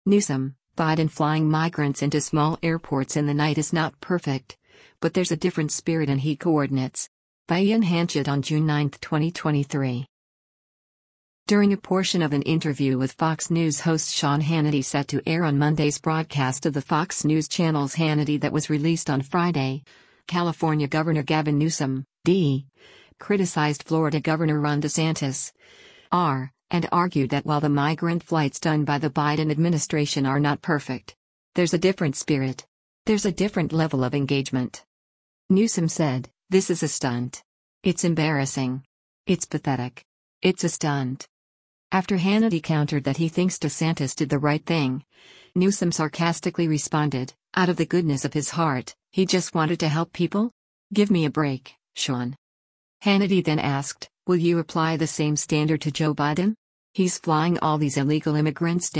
Newsom, Biden flying migrants into small airports in the night is not perfect, but there's a different spirit and he coordinates. By Ian Hanchett on June 9, 2023. During a portion of an interview with Fox News host Sean Hannity set to air on Monday's broadcast of the Fox News Channel's Hannity that was released on Friday, California Governor Gavin Newsom, D., criticized Florida Governor Ron DeSantis, R., and argued that while the migrant flights done by the Biden administration are not perfect, there's a different spirit. There's a different level of engagement. Newsom said, "This is a stunt. It's embarrassing. It's pathetic. It's a stunt." After Hannity countered that he thinks DeSantis did the right thing, Newsom sarcastically responded, "Out of the goodness of his heart, he just wanted to help people? Give me a break, Sean." Hannity then asked, "Will you apply the same standard to Joe Biden? He's flying all these illegal immigrants."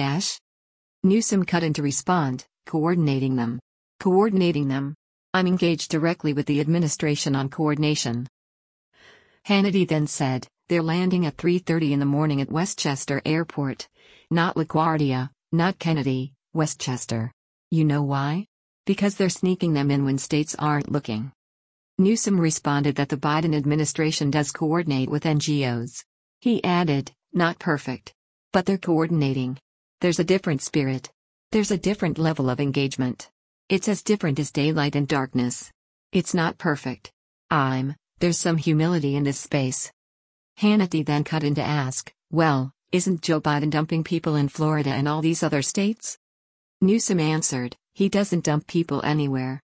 Newsom cut in to respond, "Coordinating them. Coordinating them. I'm engaged directly with the administration on coordination." Hannity then said, "They're landing at 3:30 in the morning at Westchester Airport. Not LaGuardia, not Kennedy, Westchester. You know why? Because they're sneaking them in when states aren't looking." Newsom responded that the Biden administration does coordinate with NGOs. He added, "Not perfect. But they're coordinating. There's a different spirit. There's a different level of engagement. It's as different as daylight and darkness. It's not perfect. There's some humility in this space." Hannity then cut in to ask, "Well, isn't Joe Biden dumping people in Florida and all these other states?" Newsom answered, "He doesn't dump people anywhere."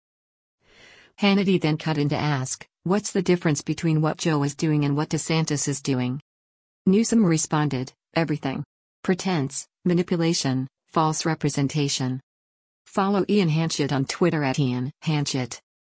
Hannity then cut in to ask, "What's the difference between what Joe is doing and what DeSantis is doing?" Newsom responded, "Everything. Pretense, manipulation, false representation." Follow Ian Hanchett on Twitter @IanHanchett.